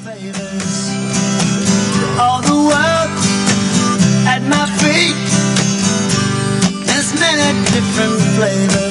favors. All the world at my feet, there's many different flavors.